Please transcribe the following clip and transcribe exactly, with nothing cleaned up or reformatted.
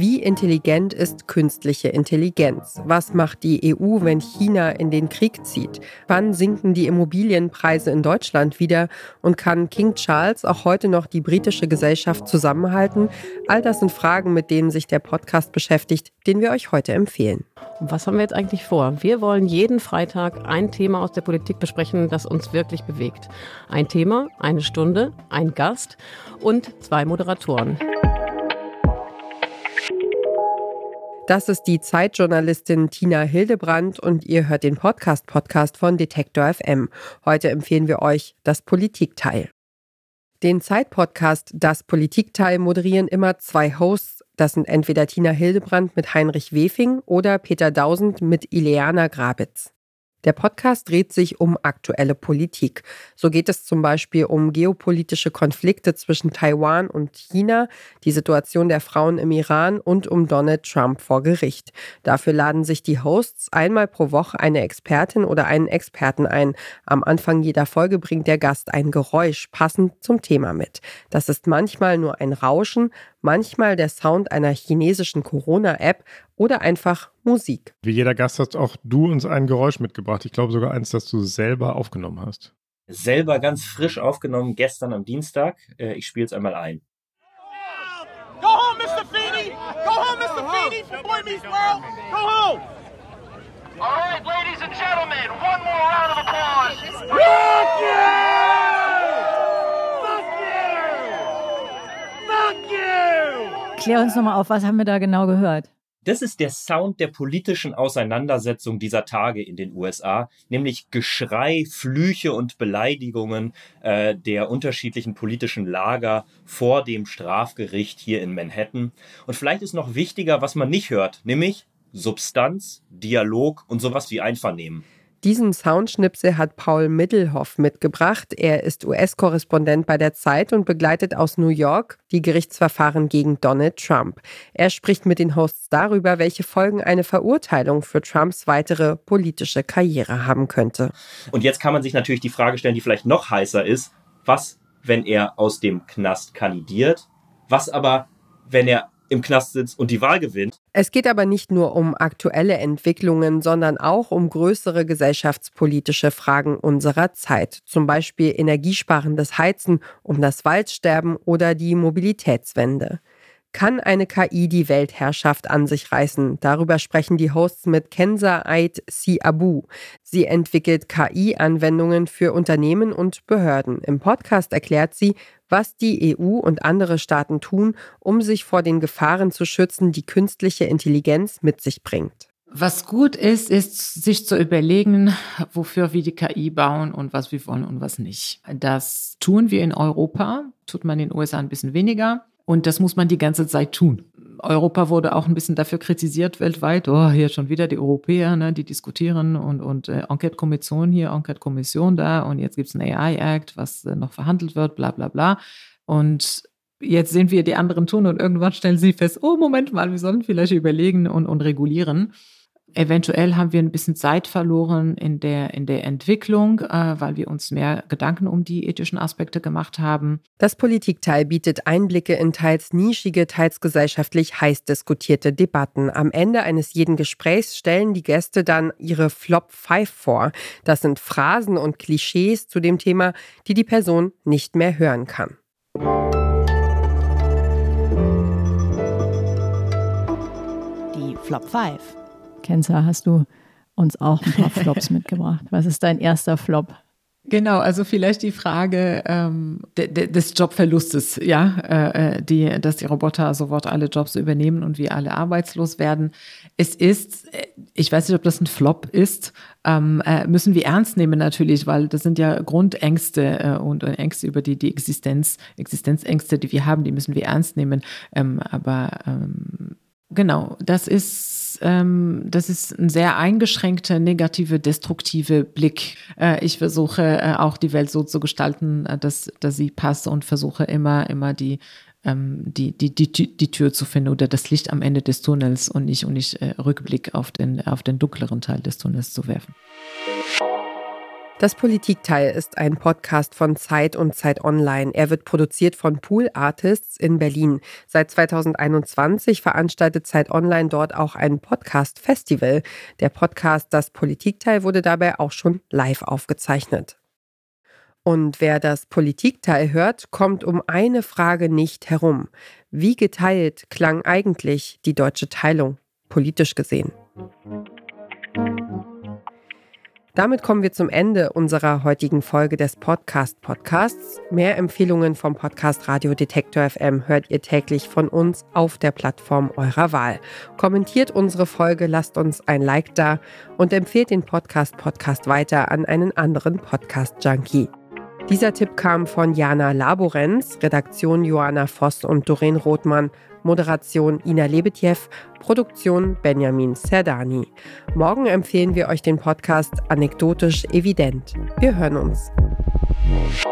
Wie intelligent ist künstliche Intelligenz? Was macht die E U, wenn China in den Krieg zieht? Wann sinken die Immobilienpreise in Deutschland wieder? Und kann King Charles auch heute noch die britische Gesellschaft zusammenhalten? All das sind Fragen, mit denen sich der Podcast beschäftigt, den wir euch heute empfehlen. Und was haben wir jetzt eigentlich vor? Wir wollen jeden Freitag ein Thema aus der Politik besprechen, das uns wirklich bewegt. Ein Thema, eine Stunde, ein Gast und zwei Moderatoren. Das ist die Zeitjournalistin Tina Hildebrandt und ihr hört den Podcast-Podcast von Detektor F M. Heute empfehlen wir euch das Politikteil. Den Zeit-Podcast Das Politikteil moderieren immer zwei Hosts. Das sind entweder Tina Hildebrandt mit Heinrich Wefing oder Peter Dausend mit Ileana Grabitz. Der Podcast dreht sich um aktuelle Politik. So geht es zum Beispiel um geopolitische Konflikte zwischen Taiwan und China, die Situation der Frauen im Iran und um Donald Trump vor Gericht. Dafür laden sich die Hosts einmal pro Woche eine Expertin oder einen Experten ein. Am Anfang jeder Folge bringt der Gast ein Geräusch passend zum Thema mit. Das ist manchmal nur ein Rauschen, manchmal der Sound einer chinesischen Corona-App oder einfach Musik. Wie jeder Gast hast auch du uns ein Geräusch mitgebracht. Ich glaube sogar eins, das du selber aufgenommen hast. Selber ganz frisch aufgenommen, gestern am Dienstag. Ich spiele es einmal ein. Go home, Mister Feeney! Go home, Mister Feeney from Boy Meets World! Go home! All right, ladies and gentlemen, one more round of applause. Fuck you! Fuck you! Fuck you! Klär uns nochmal auf, was haben wir da genau gehört? Das ist der Sound der politischen Auseinandersetzung dieser Tage in den U S A, nämlich Geschrei, Flüche und Beleidigungen äh, der unterschiedlichen politischen Lager vor dem Strafgericht hier in Manhattan. Und vielleicht ist noch wichtiger, was man nicht hört, nämlich Substanz, Dialog und sowas wie Einvernehmen. Diesen Soundschnipsel hat Paul Middelhoff mitgebracht. Er ist U S-Korrespondent bei der Zeit und begleitet aus New York die Gerichtsverfahren gegen Donald Trump. Er spricht mit den Hosts darüber, welche Folgen eine Verurteilung für Trumps weitere politische Karriere haben könnte. Und jetzt kann man sich natürlich die Frage stellen, die vielleicht noch heißer ist, was, wenn er aus dem Knast kandidiert? Was aber, wenn er im Knast sitzt und die Wahl gewinnt? Es geht aber nicht nur um aktuelle Entwicklungen, sondern auch um größere gesellschaftspolitische Fragen unserer Zeit. Zum Beispiel energiesparendes Heizen, um das Waldsterben oder die Mobilitätswende. Kann eine K I die Weltherrschaft an sich reißen? Darüber sprechen die Hosts mit Kenza Eid Siabu. Sie entwickelt K I-Anwendungen für Unternehmen und Behörden. Im Podcast erklärt sie, was die E U und andere Staaten tun, um sich vor den Gefahren zu schützen, die künstliche Intelligenz mit sich bringt. Was gut ist, ist, sich zu überlegen, wofür wir die K I bauen und was wir wollen und was nicht. Das tun wir in Europa, tut man in den U S A ein bisschen weniger. Und das muss man die ganze Zeit tun. Europa wurde auch ein bisschen dafür kritisiert weltweit. Oh, hier schon wieder die Europäer, ne, die diskutieren und, und äh, Enquete-Kommission hier, Enquete-Kommission da. Und jetzt gibt es einen A I-Act, was äh, noch verhandelt wird, bla bla bla. Und jetzt sehen wir die anderen tun und irgendwann stellen sie fest, oh, Moment mal, wir sollen vielleicht überlegen und, und regulieren. Eventuell haben wir ein bisschen Zeit verloren in der, in der Entwicklung, äh, weil wir uns mehr Gedanken um die ethischen Aspekte gemacht haben. Das Politikteil bietet Einblicke in teils nischige, teils gesellschaftlich heiß diskutierte Debatten. Am Ende eines jeden Gesprächs stellen die Gäste dann ihre Flop fünf vor. Das sind Phrasen und Klischees zu dem Thema, die die Person nicht mehr hören kann. Die Flop fünf. Kenza, hast du uns auch ein paar Flops mitgebracht? Was ist dein erster Flop? Genau, also vielleicht die Frage ähm, de, de, des Jobverlustes, ja, äh, die, dass die Roboter sofort alle Jobs übernehmen und wir alle arbeitslos werden. Es ist, ich weiß nicht, ob das ein Flop ist, ähm, äh, müssen wir ernst nehmen natürlich, weil das sind ja Grundängste äh, und Ängste über die, die Existenz, Existenzängste, die wir haben, die müssen wir ernst nehmen. Ähm, aber ähm, genau, das ist Ähm, das ist ein sehr eingeschränkter, negative, destruktive Blick. Äh, ich versuche äh, auch die Welt so zu gestalten, äh, dass, dass sie passt und versuche immer, immer die, ähm, die, die, die, die Tür zu finden oder das Licht am Ende des Tunnels und nicht, und nicht äh, Rückblick auf den, auf den dunkleren Teil des Tunnels zu werfen. Das Politikteil ist ein Podcast von Zeit und Zeit Online. Er wird produziert von Pool Artists in Berlin. Seit zweitausendeinundzwanzig veranstaltet Zeit Online dort auch ein Podcast-Festival. Der Podcast Das Politikteil wurde dabei auch schon live aufgezeichnet. Und wer das Politikteil hört, kommt um eine Frage nicht herum. Wie geteilt klang eigentlich die deutsche Teilung, politisch gesehen? Damit kommen wir zum Ende unserer heutigen Folge des Podcast-Podcasts. Mehr Empfehlungen vom Podcast Radio Detektor F M hört ihr täglich von uns auf der Plattform eurer Wahl. Kommentiert unsere Folge, lasst uns ein Like da und empfehlt den Podcast-Podcast weiter an einen anderen Podcast-Junkie. Dieser Tipp kam von Jana Laborenz, Redaktion Joanna Voss und Doreen Rothmann, Moderation Ina Lebetjew, Produktion Benjamin Serdani. Morgen empfehlen wir euch den Podcast Anekdotisch Evident. Wir hören uns.